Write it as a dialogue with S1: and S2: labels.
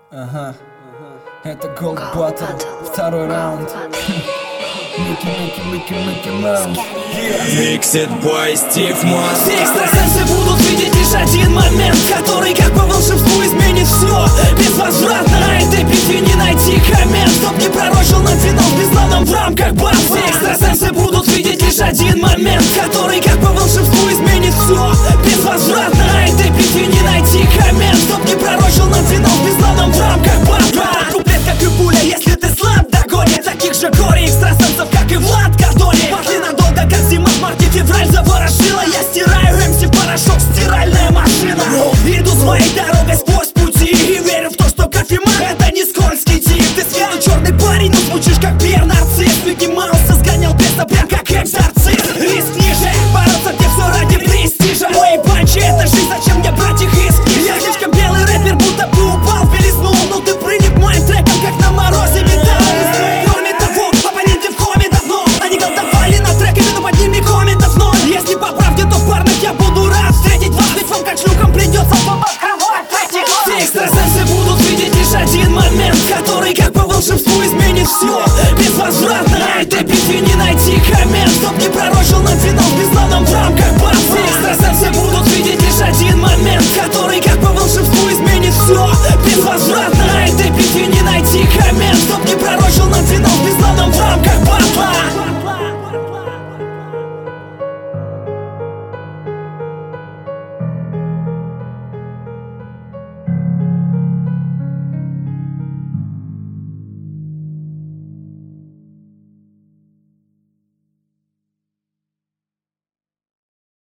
S1: Ага, это Gold Battle, второй раунд. Микки Маус.
S2: Mixed by Steve Moss.
S3: Все экстрасенсы будут видеть лишь один момент, который как по волшебству изменит все безвозвратно. На этой битве не найти коммент, чтоб не пророчил нам финал в бездонном в рамках бафа. Все экстрасенсы будут видеть лишь один момент, который как по волшебству изменит все безвозвратно. На этой битве не найти коммент, чтоб не пророчил нам финал в бездонном в рамках